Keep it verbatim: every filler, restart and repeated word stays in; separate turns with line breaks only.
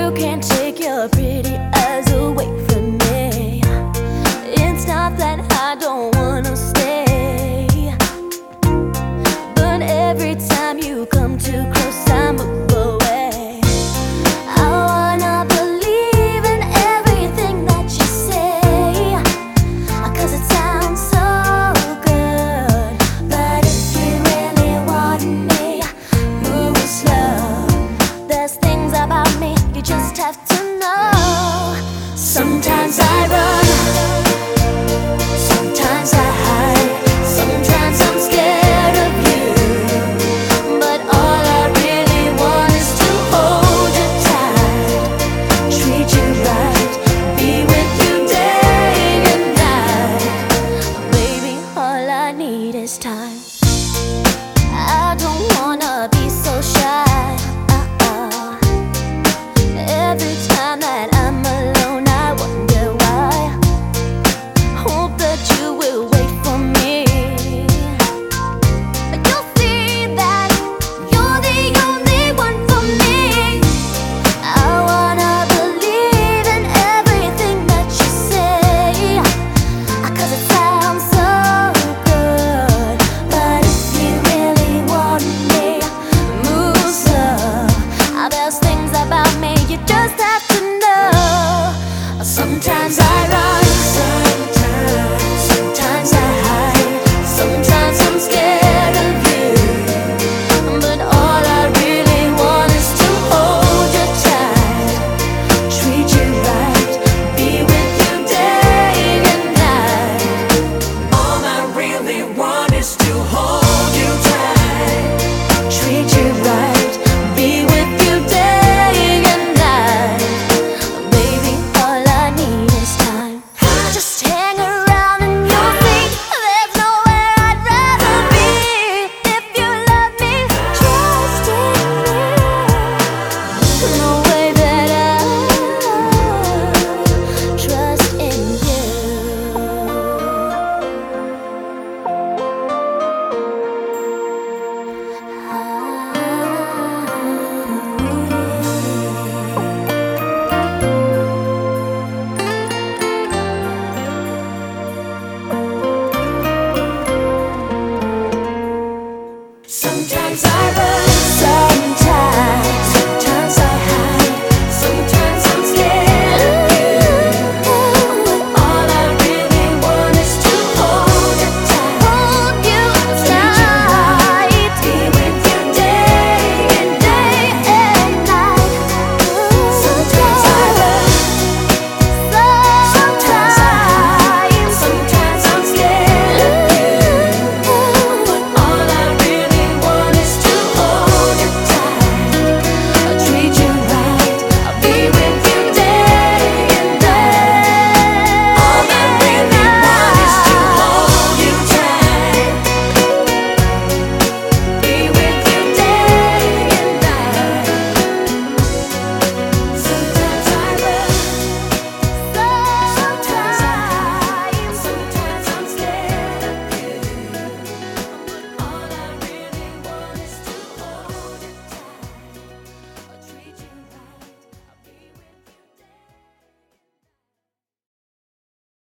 You can't take your pretty eyes away from me. It's not that I don't wanna stay, but every time you come too close I move away. I wanna believe in everything that you say, 'cause it sounds so good. But if you really want me, move slow. There's things about me you just have to know. Sometimes I run